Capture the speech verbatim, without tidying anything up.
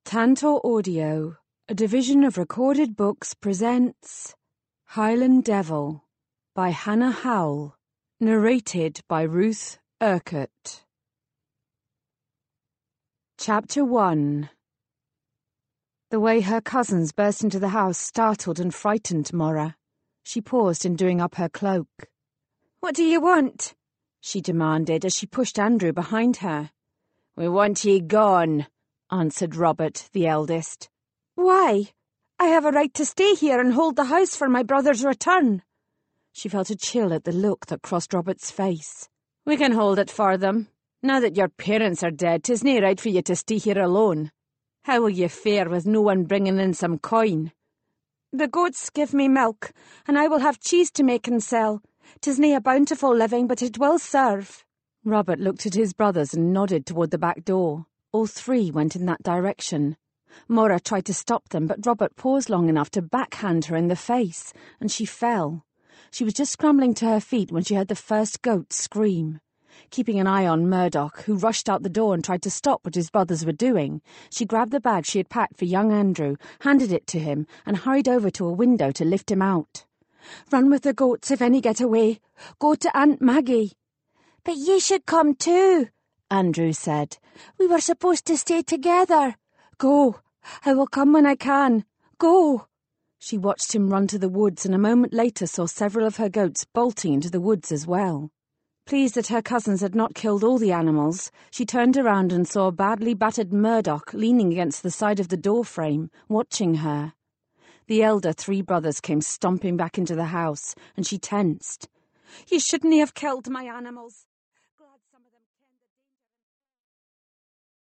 Tantor Audio, a division of Recorded Books, presents Highland Devil by Hannah Howell, narrated by Ruth Urquhart. Chapter one. The way her cousins burst into the house startled and frightened Mora. She paused in doing up her cloak. "What do you want?" she demanded as she pushed Andrew behind her. "We want ye gone," answered Robert, the eldest. "Why? I have a right to stay here and hold the house for my brother's return." She felt a chill at the look that crossed Robert's face. "We can hold it for them. Now that your parents are dead, 'tis nae right for you to stay here alone. How will ye fare with no one bringing in some coin?" "The goats give me milk, and I will have cheese to make and sell. 'Tis nae a bountiful living, but it will serve." Robert looked at his brothers and nodded toward the back door. All three went in that direction. Mora tried to stop them, but Robert paused long enough to backhand her in the face, and she fell. She was just scrambling to her feet when she heard the first goat scream. Keeping an eye on Murdoch, who rushed out the door and tried to stop what his brothers were doing, she grabbed the bag she had packed for young Andrew, handed it to him, and hurried over to a window to lift him out. "Run with the goats if any get away. Go to Aunt Maggie." "But ye should come too," Andrew said. "We were supposed to stay together." "Go. I will come when I can. Go." She watched him run to the woods and a moment later saw several of her goats bolting into the woods as well. Pleased that her cousins had not killed all the animals, she turned around and saw a badly battered Murdoch leaning against the side of the door frame, watching her. The elder three brothers came stomping back into the house, and she tensed. "You shouldn't have killed my animals."